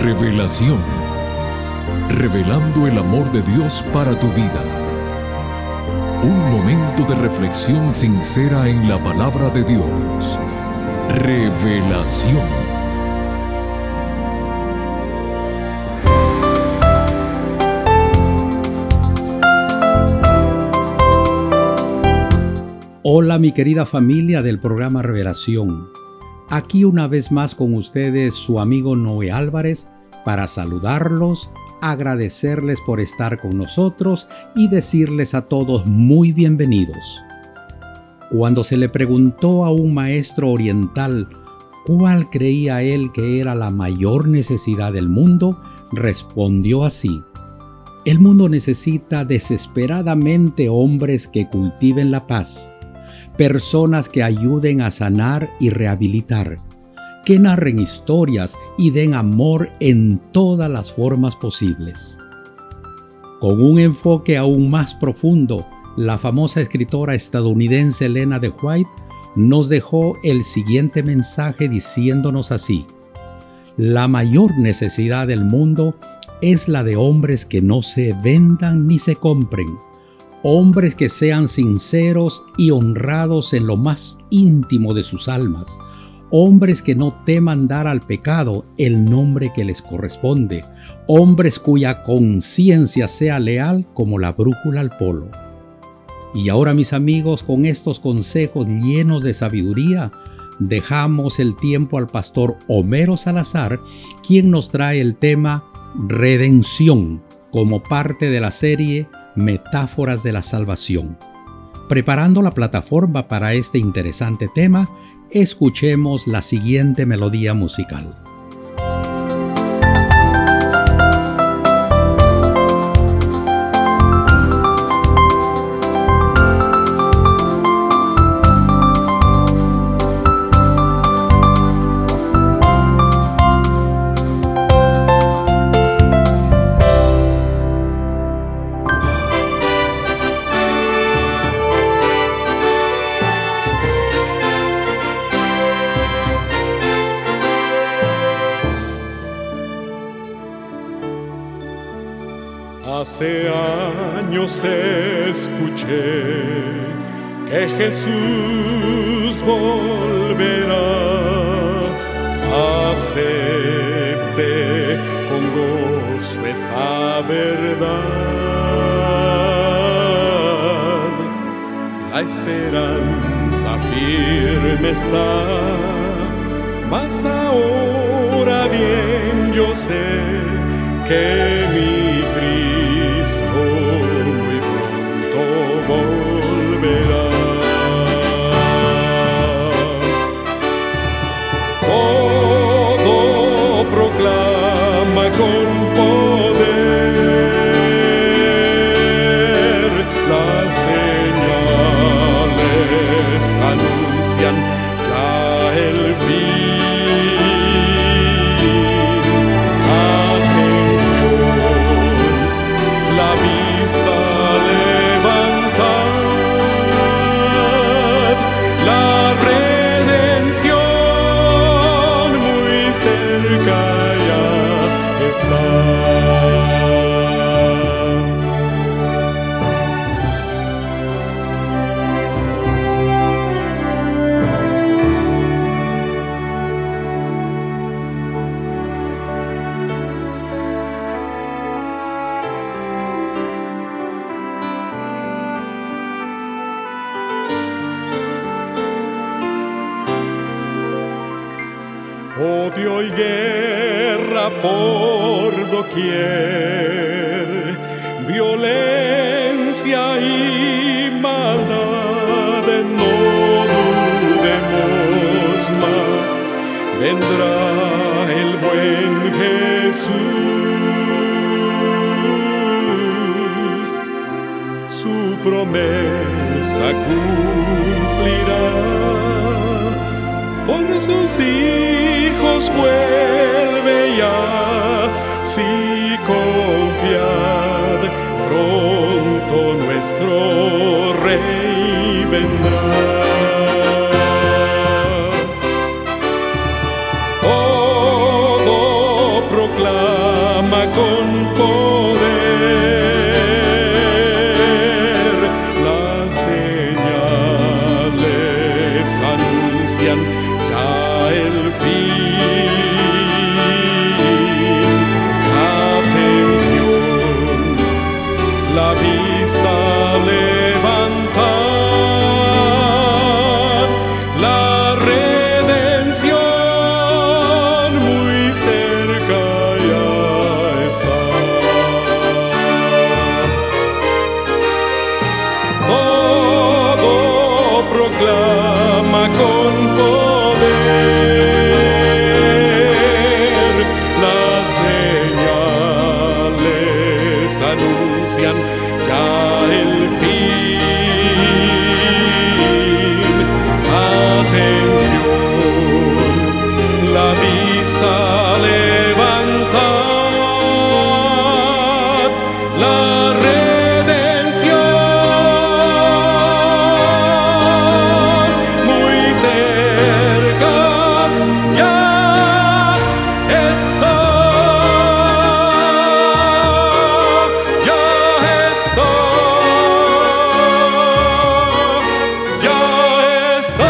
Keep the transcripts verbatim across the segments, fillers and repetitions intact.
Revelación. Revelando el amor de Dios para tu vida. Un momento de reflexión sincera en la palabra de Dios. Revelación. Hola mi querida familia del programa Revelación. Aquí una vez más con ustedes su amigo Noé Álvarez para saludarlos, agradecerles por estar con nosotros y decirles a todos muy bienvenidos. Cuando se le preguntó a un maestro oriental cuál creía él que era la mayor necesidad del mundo, respondió así: el mundo necesita desesperadamente hombres que cultiven la paz, personas que ayuden a sanar y rehabilitar, que narren historias y den amor en todas las formas posibles. Con un enfoque aún más profundo, la famosa escritora estadounidense Elena de White nos dejó el siguiente mensaje diciéndonos así: la mayor necesidad del mundo es la de hombres que no se vendan ni se compren, hombres que sean sinceros y honrados en lo más íntimo de sus almas, hombres que no teman dar al pecado el nombre que les corresponde, hombres cuya conciencia sea leal como la brújula al polo. Y ahora, mis amigos, con estos consejos llenos de sabiduría, dejamos el tiempo al pastor Homero Salazar, quien nos trae el tema Redención como parte de la serie Metáforas de la Salvación. Preparando la plataforma para este interesante tema, escuchemos la siguiente melodía musical. Hace años escuché que Jesús volverá. Acepté con gozo esa verdad. La esperanza firme está, mas ahora bien yo sé que mi Cristo muy pronto volverá. Todo proclama con poder, las señales anuncian ya el fin. Odio y guerra por doquier, violencia y maldad, no dudemos más, vendrá el buen Jesús, su promesa cumplirá, por sus hijos vuelve ya, si confiad, pronto nuestro Rey vendrá. Todo proclama proclama con poder. Las señales anuncian ya el fin. Atención, la vista levantad, la redención muy cerca ya está, ya está, ya está.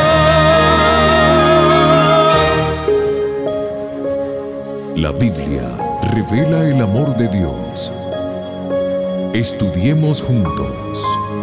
La Biblia revela el amor de Dios. Estudiemos juntos.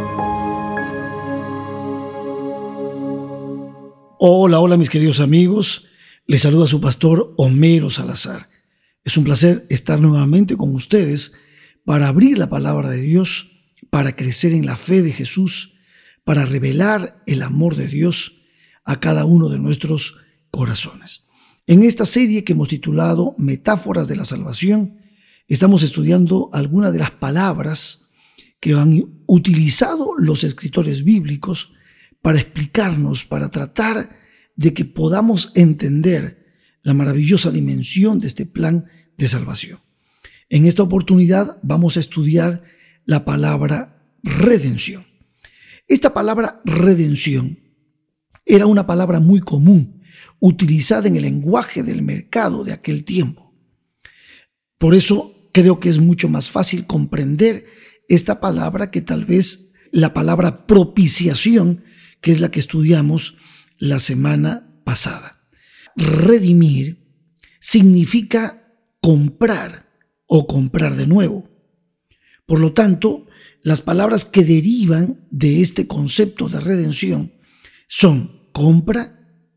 Hola, hola mis queridos amigos. Les saluda su pastor Homero Salazar. Es un placer estar nuevamente con ustedes para abrir la palabra de Dios, para crecer en la fe de Jesús, para revelar el amor de Dios a cada uno de nuestros corazones. En esta serie que hemos titulado Metáforas de la Salvación, estamos estudiando algunas de las palabras que han utilizado los escritores bíblicos para explicarnos, para tratar de que podamos entender la maravillosa dimensión de este plan de salvación. En esta oportunidad vamos a estudiar la palabra redención. Esta palabra redención era una palabra muy común, utilizada en el lenguaje del mercado de aquel tiempo. Por eso creo que es mucho más fácil comprender esta palabra que tal vez la palabra propiciación, que es la que estudiamos la semana pasada. Redimir significa comprar o comprar de nuevo. Por lo tanto, las palabras que derivan de este concepto de redención son compra,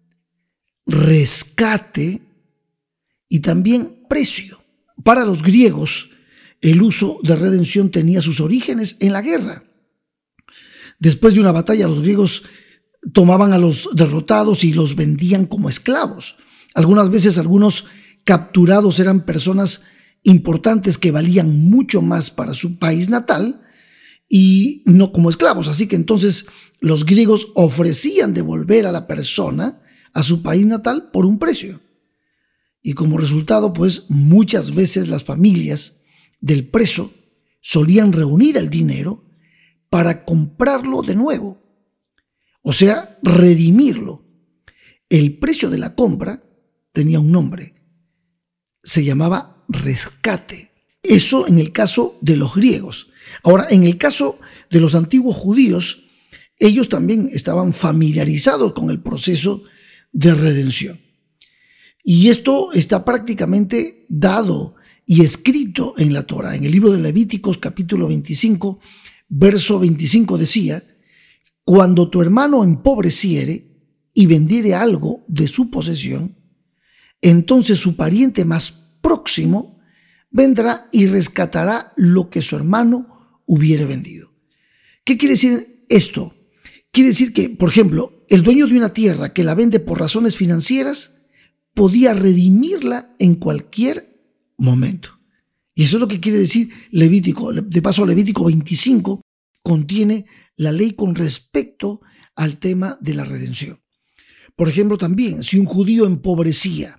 rescate y también precio. Para los griegos, el uso de redención tenía sus orígenes en la guerra. Después de una batalla, los griegos tomaban a los derrotados y los vendían como esclavos. Algunas veces algunos capturados eran personas importantes que valían mucho más para su país natal y no como esclavos. Así que entonces los griegos ofrecían devolver a la persona a su país natal por un precio. Y como resultado, pues muchas veces las familias del preso solían reunir el dinero para comprarlo de nuevo, o sea, redimirlo. El precio de la compra tenía un nombre, se llamaba rescate. Eso en el caso de los griegos. Ahora, en el caso de los antiguos judíos, ellos también estaban familiarizados con el proceso de redención. Y esto está prácticamente dado y escrito en la Torá. En el libro de Levíticos, capítulo veinticinco, verso veinticinco decía: cuando tu hermano empobreciere y vendiere algo de su posesión, entonces su pariente más próximo vendrá y rescatará lo que su hermano hubiere vendido. ¿Qué quiere decir esto? Quiere decir que, por ejemplo, el dueño de una tierra que la vende por razones financieras podía redimirla en cualquier momento. Y eso es lo que quiere decir Levítico. De paso, Levítico veinticinco contiene la ley con respecto al tema de la redención. Por ejemplo, también, si un judío empobrecía,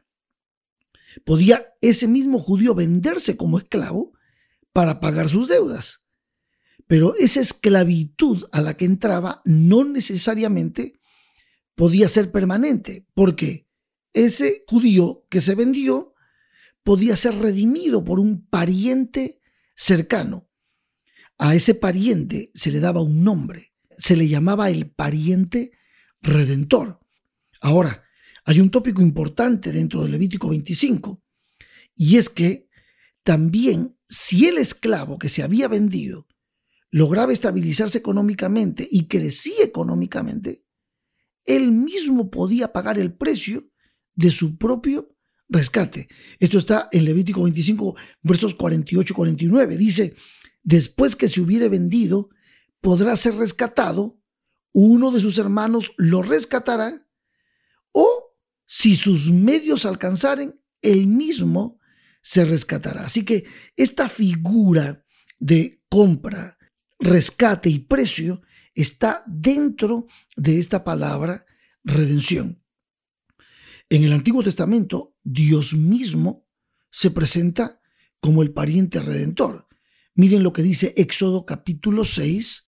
podía ese mismo judío venderse como esclavo para pagar sus deudas. Pero esa esclavitud a la que entraba no necesariamente podía ser permanente, porque ese judío que se vendió podía ser redimido por un pariente cercano. A ese pariente se le daba un nombre, se le llamaba el pariente redentor. Ahora, hay un tópico importante dentro de Levítico veinticinco, y es que también si el esclavo que se había vendido lograba estabilizarse económicamente y crecía económicamente, él mismo podía pagar el precio de su propio rescate. Esto está en Levítico veinticinco, versos cuarenta y ocho y cuarenta y nueve. Dice: después que se hubiere vendido, podrá ser rescatado uno de sus hermanos lo rescatará, o si sus medios alcanzaren, él mismo se rescatará. Así que esta figura de compra, rescate y precio está dentro de esta palabra redención. En el Antiguo Testamento, Dios mismo se presenta como el pariente redentor. Miren lo que dice Éxodo capítulo seis,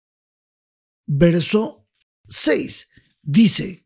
verso seis. Dice: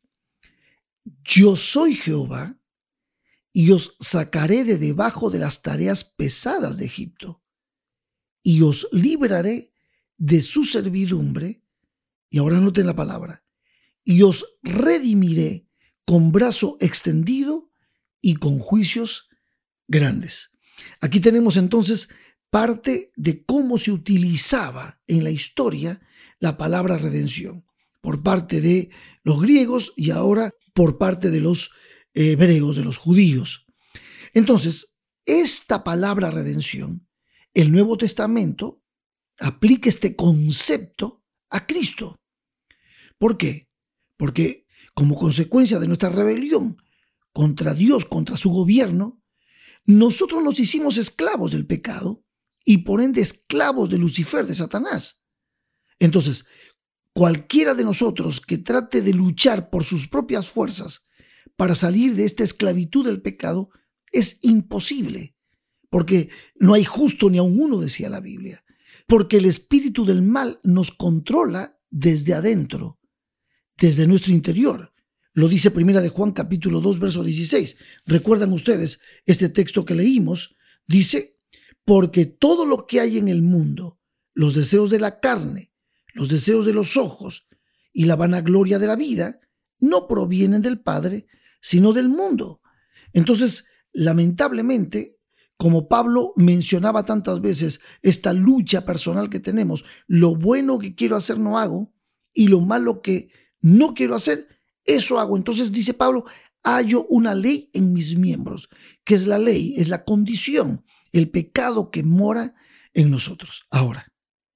yo soy Jehová y os sacaré de debajo de las tareas pesadas de Egipto y os libraré de su servidumbre. Y ahora noten la palabra: y os redimiré con brazo extendido y con juicios grandes. Aquí tenemos entonces parte de cómo se utilizaba en la historia la palabra redención por parte de los griegos y ahora por parte de los hebreos, de los judíos. Entonces, esta palabra redención, el Nuevo Testamento aplica este concepto a Cristo. ¿Por qué? Porque como consecuencia de nuestra rebelión contra Dios, contra su gobierno, nosotros nos hicimos esclavos del pecado y por ende esclavos de Lucifer, de Satanás. Entonces, cualquiera de nosotros que trate de luchar por sus propias fuerzas para salir de esta esclavitud del pecado es imposible, porque no hay justo ni aun uno, decía la Biblia, porque el espíritu del mal nos controla desde adentro, desde nuestro interior. Lo dice Primera de Juan capítulo dos, verso dieciséis. ¿Recuerdan ustedes este texto que leímos? Dice: porque todo lo que hay en el mundo, los deseos de la carne, los deseos de los ojos y la vanagloria de la vida, no provienen del Padre, sino del mundo. Entonces, lamentablemente, como Pablo mencionaba tantas veces, esta lucha personal que tenemos, lo bueno que quiero hacer no hago y lo malo que no quiero hacer, eso hago. Entonces dice Pablo: hallo una ley en mis miembros. ¿Qué es la ley? Es la condición, el pecado que mora en nosotros. Ahora,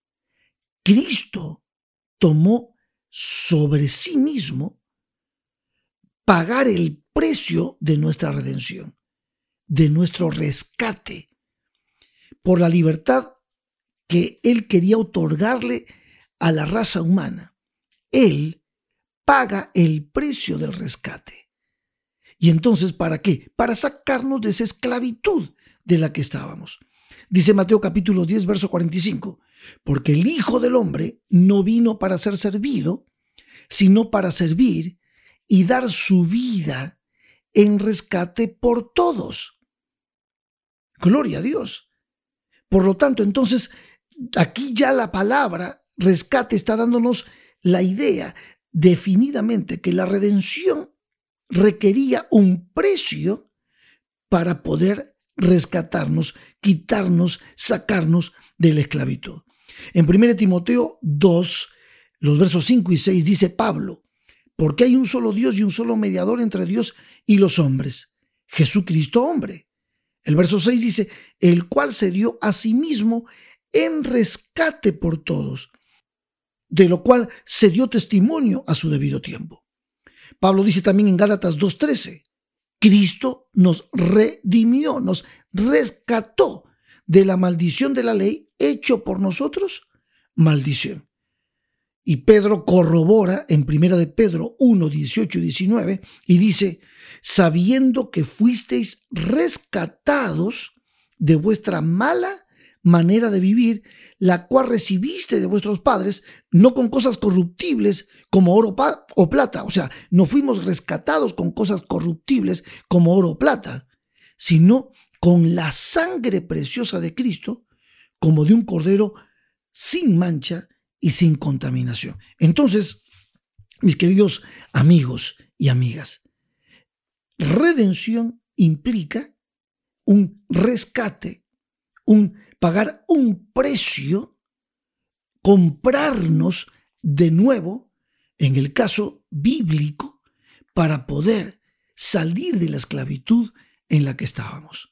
Cristo tomó sobre sí mismo pagar el precio de nuestra redención, de nuestro rescate, por la libertad que Él quería otorgarle a la raza humana. Él paga el precio del rescate. ¿Y entonces para qué? Para sacarnos de esa esclavitud de la que estábamos. Dice Mateo capítulo diez, verso cuarenta y cinco, porque el Hijo del Hombre no vino para ser servido, sino para servir y dar su vida en rescate por todos. Gloria a Dios. Por lo tanto, entonces, aquí ya la palabra rescate está dándonos la idea definidamente que la redención requería un precio para poder rescatarnos, quitarnos, sacarnos de la esclavitud. En primera Timoteo dos, los versos cinco y seis dice Pablo: porque hay un solo Dios y un solo mediador entre Dios y los hombres, Jesucristo hombre. El verso seis dice: el cual se dio a sí mismo en rescate por todos, de lo cual se dio testimonio a su debido tiempo. Pablo dice también en Gálatas dos trece: Cristo nos redimió, nos rescató de la maldición de la ley, hecho por nosotros maldición. Y Pedro corrobora en primera de Pedro uno, dieciocho y diecinueve y dice: sabiendo que fuisteis rescatados de vuestra mala manera de vivir, la cual recibiste de vuestros padres, no con cosas corruptibles como oro o plata. O sea, no fuimos rescatados con cosas corruptibles como oro o plata, sino con la sangre preciosa de Cristo, como de un cordero sin mancha y sin contaminación. Entonces, mis queridos amigos y amigas, redención implica un rescate, un pagar un precio, comprarnos de nuevo, en el caso bíblico, para poder salir de la esclavitud en la que estábamos.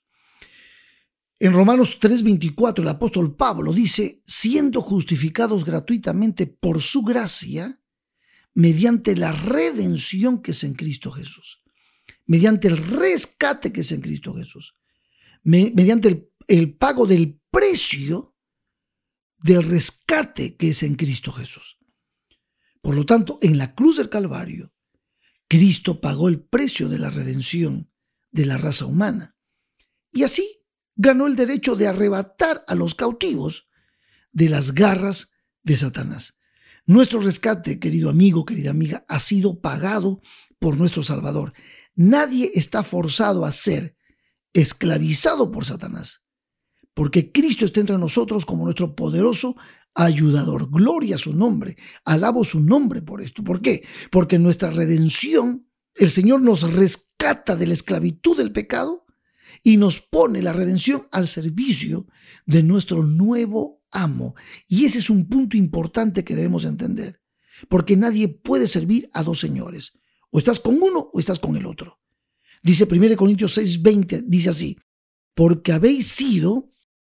En Romanos tres veinticuatro, el apóstol Pablo dice: siendo justificados gratuitamente por su gracia, mediante la redención que es en Cristo Jesús, mediante el rescate que es en Cristo Jesús, me, mediante el, el pago del precio del rescate que es en Cristo Jesús. Por lo tanto, en la cruz del Calvario, Cristo pagó el precio de la redención de la raza humana y así ganó el derecho de arrebatar a los cautivos de las garras de Satanás. Nuestro rescate, querido amigo, querida amiga, ha sido pagado por nuestro Salvador. Nadie está forzado a ser esclavizado por Satanás, porque Cristo está entre nosotros como nuestro poderoso ayudador. Gloria a su nombre. Alabo su nombre por esto. ¿Por qué? Porque en nuestra redención, el Señor nos rescata de la esclavitud del pecado y nos pone la redención al servicio de nuestro nuevo amo. Y ese es un punto importante que debemos entender, porque nadie puede servir a dos señores. O estás con uno o estás con el otro. Dice primera Corintios seis veinte, dice así: porque habéis sido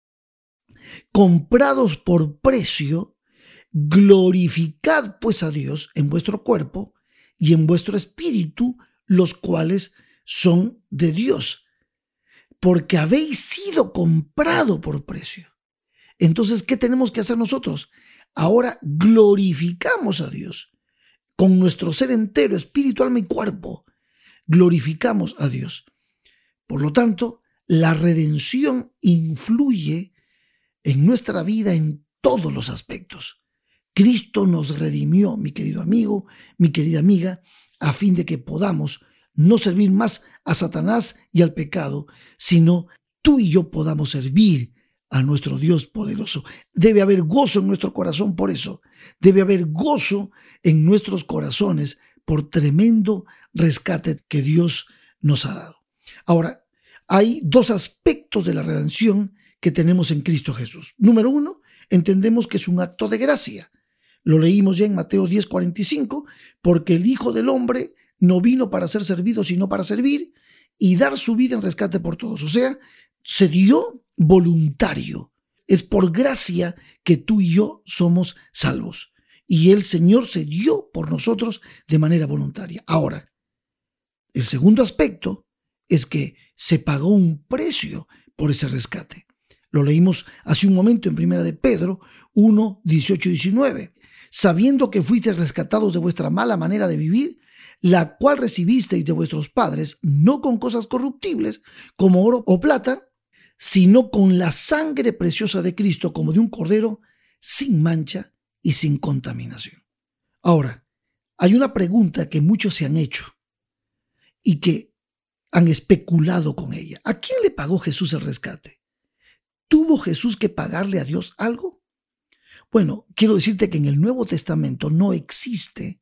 comprados por precio, glorificad pues a Dios en vuestro cuerpo y en vuestro espíritu, los cuales son de Dios. Porque habéis sido comprado por precio. Entonces, ¿qué tenemos que hacer nosotros? Ahora glorificamos a Dios. Con nuestro ser entero, espíritu, alma y cuerpo, glorificamos a Dios. Por lo tanto, la redención influye en nuestra vida en todos los aspectos. Cristo nos redimió, mi querido amigo, mi querida amiga, a fin de que podamos no servir más a Satanás y al pecado, sino tú y yo podamos servir a nuestro Dios poderoso. Debe haber gozo en nuestro corazón por eso. Debe haber gozo en nuestros corazones por tremendo rescate que Dios nos ha dado. Ahora, hay dos aspectos de la redención que tenemos en Cristo Jesús. Número uno, entendemos que es un acto de gracia. Lo leímos ya en Mateo diez cuarenta y cinco, porque el Hijo del Hombre no vino para ser servido, sino para servir y dar su vida en rescate por todos. O sea, se dio voluntario. Es por gracia que tú y yo somos salvos. Y el Señor se dio por nosotros de manera voluntaria. Ahora, el segundo aspecto es que se pagó un precio por ese rescate. Lo leímos hace un momento en primera de Pedro uno, dieciocho y diecinueve. Sabiendo que fuisteis rescatados de vuestra mala manera de vivir, la cual recibisteis de vuestros padres, no con cosas corruptibles, como oro o plata, sino con la sangre preciosa de Cristo, como de un cordero, sin mancha y sin contaminación. Ahora, hay una pregunta que muchos se han hecho y que han especulado con ella. ¿A quién le pagó Jesús el rescate? ¿Tuvo Jesús que pagarle a Dios algo? Bueno, quiero decirte que en el Nuevo Testamento no existe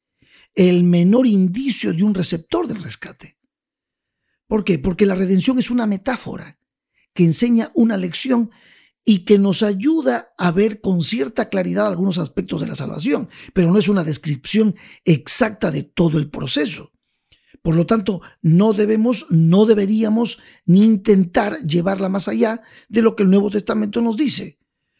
el menor indicio de un receptor del rescate. ¿Por qué? Porque la redención es una metáfora que enseña una lección y que nos ayuda a ver con cierta claridad algunos aspectos de la salvación, pero no es una descripción exacta de todo el proceso. Por lo tanto, no debemos, no deberíamos ni intentar llevarla más allá de lo que el Nuevo Testamento nos dice.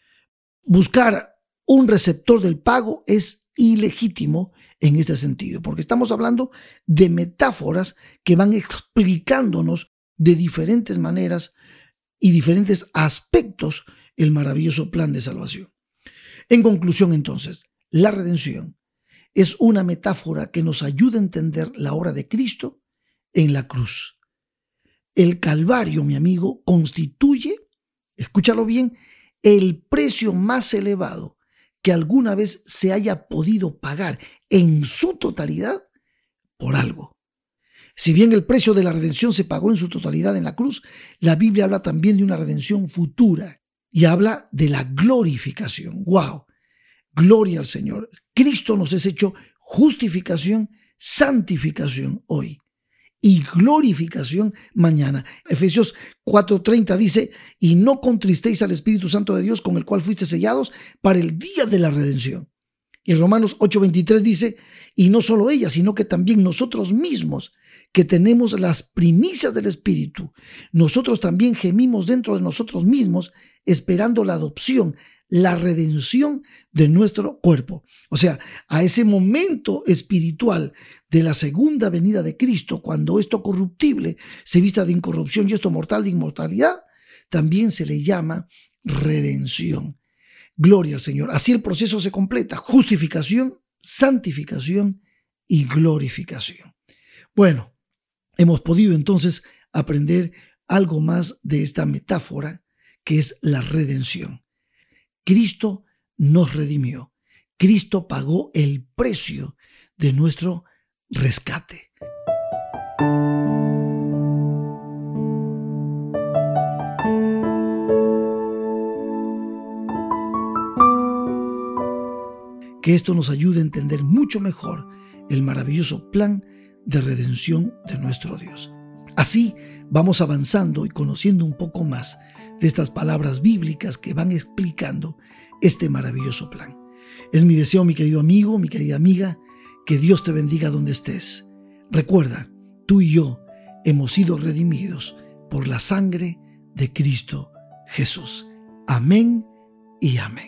Buscar un receptor del pago es ilegítimo en este sentido, porque estamos hablando de metáforas que van explicándonos de diferentes maneras y diferentes aspectos el maravilloso plan de salvación. En conclusión, entonces, la redención es una metáfora que nos ayuda a entender la obra de Cristo en la cruz. El Calvario, mi amigo, constituye, escúchalo bien, el precio más elevado que alguna vez se haya podido pagar en su totalidad por algo. Si bien el precio de la redención se pagó en su totalidad en la cruz, la Biblia habla también de una redención futura y habla de la glorificación. ¡Wow! Gloria al Señor. Cristo nos es hecho justificación, santificación hoy y glorificación mañana. Efesios cuatro treinta dice: y no contristéis al Espíritu Santo de Dios, con el cual fuiste sellados para el día de la redención. Y Romanos ocho veintitrés dice: y no solo ella, sino que también nosotros mismos, que tenemos las primicias del Espíritu, nosotros también gemimos dentro de nosotros mismos, esperando la adopción, la redención de nuestro cuerpo. O sea, a ese momento espiritual de la segunda venida de Cristo, cuando esto corruptible se vista de incorrupción y esto mortal de inmortalidad, también se le llama redención. Gloria al Señor. Así el proceso se completa: justificación, santificación y glorificación. Bueno, hemos podido entonces aprender algo más de esta metáfora que es la redención. Cristo nos redimió. Cristo pagó el precio de nuestro rescate. Que esto nos ayude a entender mucho mejor el maravilloso plan de redención de nuestro Dios. Así vamos avanzando y conociendo un poco más de estas palabras bíblicas que van explicando este maravilloso plan. Es mi deseo, mi querido amigo, mi querida amiga, que Dios te bendiga donde estés. Recuerda, tú y yo hemos sido redimidos por la sangre de Cristo Jesús. Amén y amén.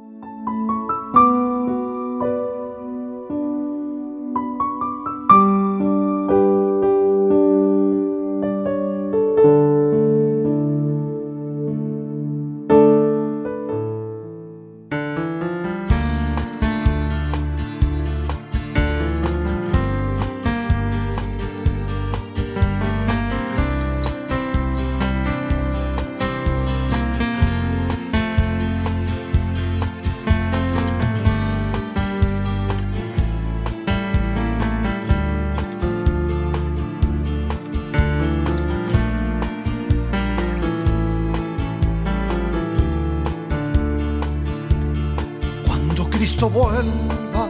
Cristo vuelva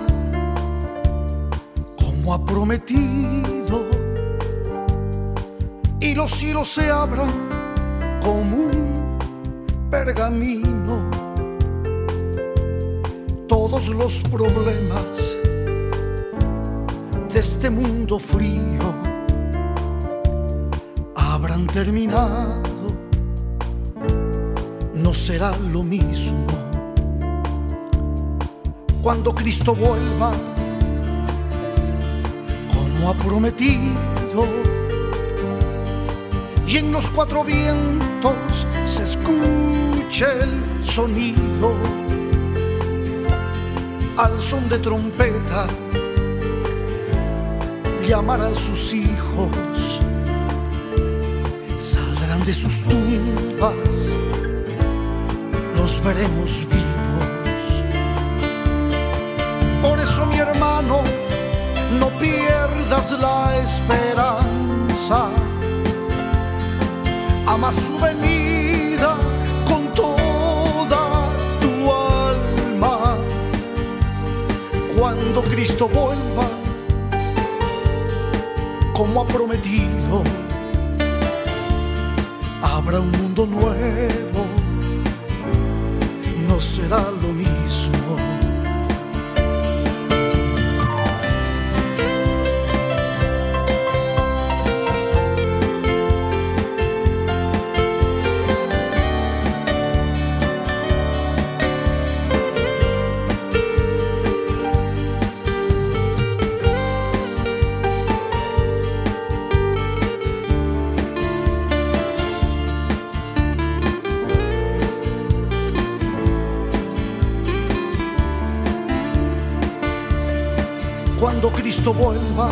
como ha prometido y los cielos se abran como un pergamino. Todos los problemas de este mundo frío habrán terminado, no será lo mismo. Cuando Cristo vuelva, como ha prometido, y en los cuatro vientos se escuche el sonido, al son de trompeta, llamará a sus hijos, saldrán de sus tumbas, los veremos vivos. Por eso, mi hermano, no pierdas la esperanza. Ama su venida con toda tu alma. Cuando Cristo vuelva, como ha prometido, habrá un mundo nuevo, no será lo mismo. Cuando Cristo vuelva,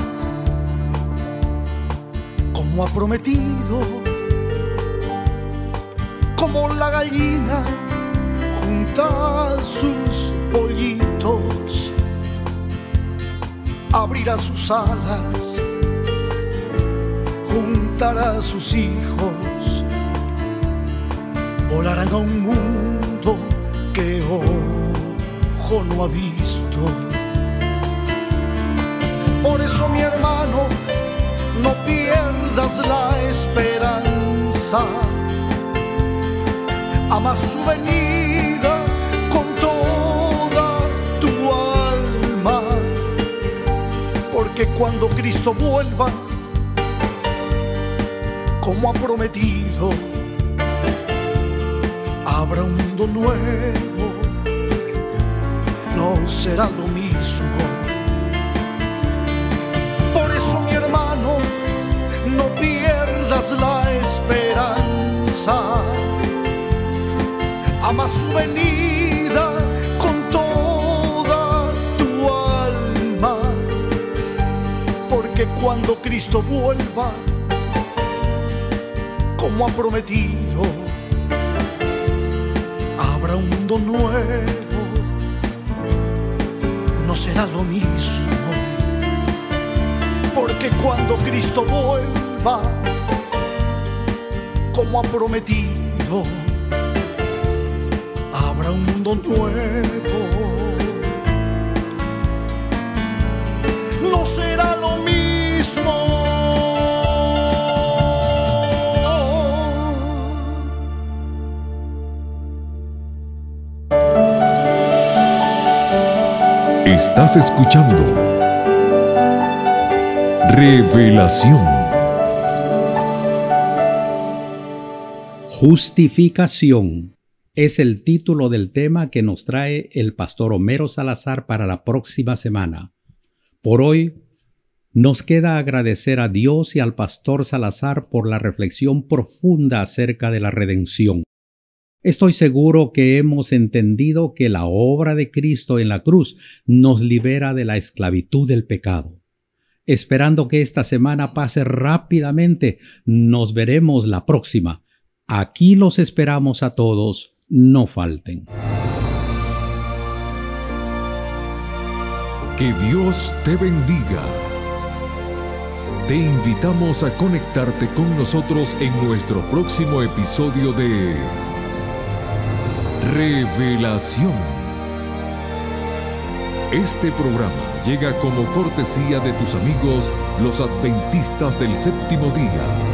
como ha prometido, como la gallina junta sus pollitos, abrirá sus alas, juntará a sus hijos, volarán a un mundo que ojo no ha visto. Por eso, mi hermano, no pierdas la esperanza. Ama su venida con toda tu alma, porque cuando Cristo vuelva, como ha prometido, habrá un mundo nuevo, no será lo mismo. Por eso, mi hermano, no pierdas la esperanza. Ama su venida con toda tu alma, porque cuando Cristo vuelva, como ha prometido, habrá un mundo nuevo, no será lo mismo, porque cuando Cristo vuelva, como ha prometido, habrá un mundo nuevo, no será lo mismo. Estás escuchando Revelación. Justificación es el título del tema que nos trae el pastor Homero Salazar para la próxima semana. Por hoy, nos queda agradecer a Dios y al pastor Salazar por la reflexión profunda acerca de la redención. Estoy seguro que hemos entendido que la obra de Cristo en la cruz nos libera de la esclavitud del pecado. Esperando que esta semana pase rápidamente, nos veremos la próxima. Aquí los esperamos a todos, no falten. Que Dios te bendiga. Te invitamos a conectarte con nosotros en nuestro próximo episodio de Revelación. Este programa llega como cortesía de tus amigos los adventistas del séptimo día.